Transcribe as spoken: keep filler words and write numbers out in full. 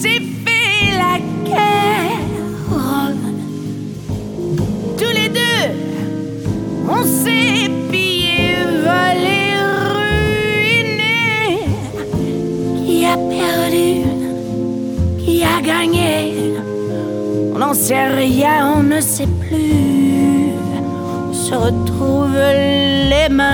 s'est fait la guerre. Tous les deux, on s'est pillé, volé, ruiné. Qui a perdu, qui a gagné, on n'en sait rien, on ne sait plus. On se retrouve les mains